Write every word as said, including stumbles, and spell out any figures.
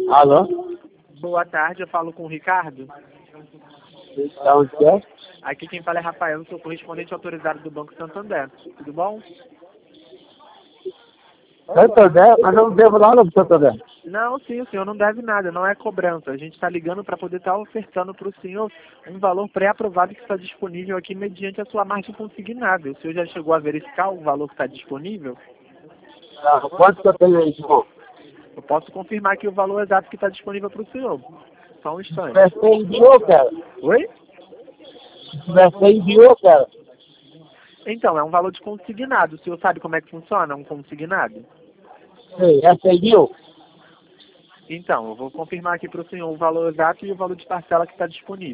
Alô? Boa tarde, eu falo com o Ricardo. Da onde que é? Aqui quem fala é Rafael, sou correspondente autorizado do Banco Santander. Tudo bom? Santander? Mas eu não devo nada pro Santander. Não, sim, o senhor não deve nada, não é cobrança. A gente está ligando para poder estar ofertando para o senhor um valor pré-aprovado que está disponível aqui mediante a sua margem consignável. O senhor já chegou a verificar o valor que está disponível? Ah, quanto que eu tenho aí, irmão? Eu posso confirmar aqui o valor exato que está disponível para o senhor. Só um instante. Você enviou, cara? Oi? Você enviou, cara? Então, é um valor de consignado. O senhor sabe como é que funciona um consignado? Sei, essa enviou? Então, eu vou confirmar aqui para o senhor o valor exato e o valor de parcela que está disponível.